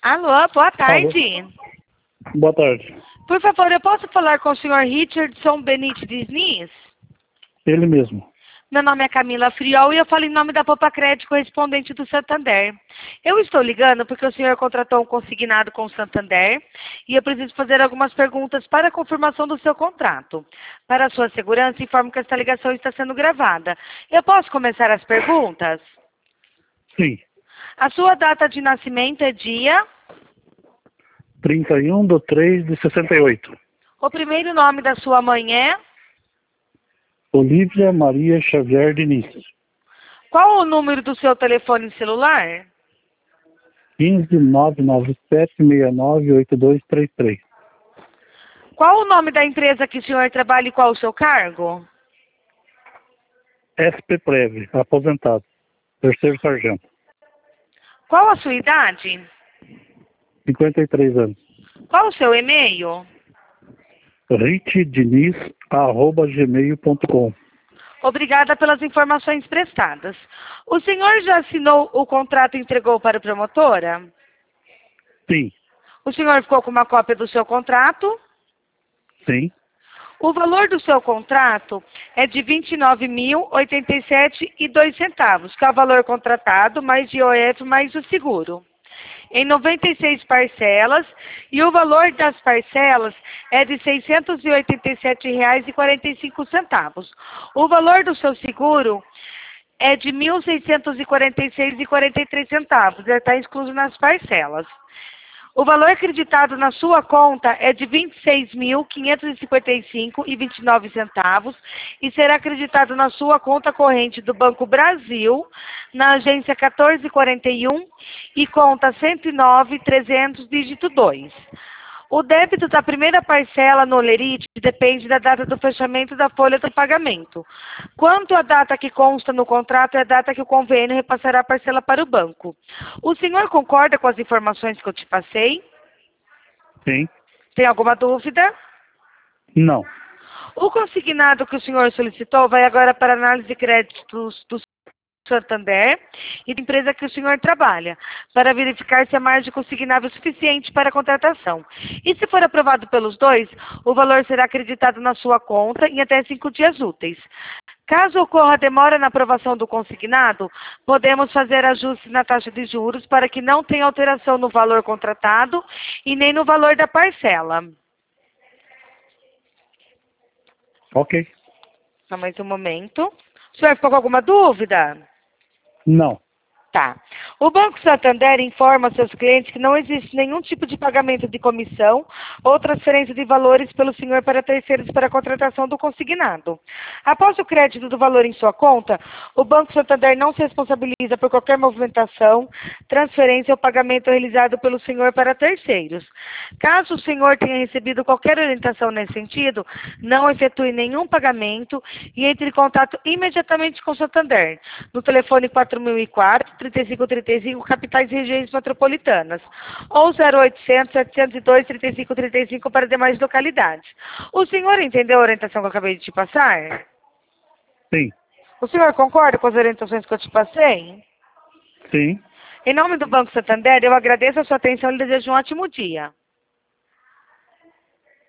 Alô, boa Alô, tarde. boa tarde. Por favor, eu posso falar com o senhor Richardson Benite Diniz? Ele mesmo. Meu nome é Camila Friol e eu falo em nome da Poupa Crédito correspondente do Santander. Eu estou ligando porque o senhor contratou um consignado com o Santander e eu preciso fazer algumas perguntas para a confirmação do seu contrato. Para a sua segurança, informo que esta ligação está sendo gravada. Eu posso começar as perguntas? Sim. A sua data de nascimento é dia? 31/3/68. O primeiro nome da sua mãe é? Olívia Maria Xavier Diniz. Qual o número do seu telefone celular? 15997698233. Qual o nome da empresa que o senhor trabalha e qual o seu cargo? SP Preve, aposentado. Terceiro sargento. Qual a sua idade? 53 anos. Qual o seu e-mail? ritdiniz@gmail.com. Obrigada pelas informações prestadas. O senhor já assinou o contrato e entregou para a promotora? Sim. O senhor ficou com uma cópia do seu contrato? Sim. O valor do seu contrato é de R$ 29.087,02, que é o valor contratado, mais IOF, mais o seguro. Em 96 parcelas, e o valor das parcelas é de R$ 687,45. O valor do seu seguro é de R$ 1.646,43, já está incluso nas parcelas. O valor acreditado na sua conta é de R$ 26.555,29 e será acreditado na sua conta corrente do Banco Brasil, na agência 1441 e conta 109.300, dígito 2. O débito da primeira parcela no Olerite depende da data do fechamento da folha do pagamento. Quanto à data que consta no contrato, é a data que o convênio repassará a parcela para o banco. O senhor concorda com as informações que eu te passei? Sim. Tem alguma dúvida? Não. O consignado que o senhor solicitou vai agora para análise de créditos do Santander e da empresa que o senhor trabalha, para verificar se a margem consignável é suficiente para a contratação. E se for aprovado pelos dois, o valor será acreditado na sua conta em até 5 dias úteis. Caso ocorra demora na aprovação do consignado, podemos fazer ajustes na taxa de juros para que não tenha alteração no valor contratado e nem no valor da parcela. Ok. Só mais um momento. O senhor ficou com alguma dúvida? Não. Tá. O Banco Santander informa seus clientes que não existe nenhum tipo de pagamento de comissão ou transferência de valores pelo senhor para terceiros para a contratação do consignado. Após o crédito do valor em sua conta, o Banco Santander não se responsabiliza por qualquer movimentação, transferência ou pagamento realizado pelo senhor para terceiros. Caso o senhor tenha recebido qualquer orientação nesse sentido, não efetue nenhum pagamento e entre em contato imediatamente com o Santander, no telefone 4004-3535, capitais e regiões metropolitanas, ou 0800-702-3535 para demais localidades. O senhor entendeu a orientação que eu acabei de te passar? Sim. O senhor concorda com as orientações que eu te passei? Sim. Em nome do Banco Santander, eu agradeço a sua atenção e lhe desejo um ótimo dia.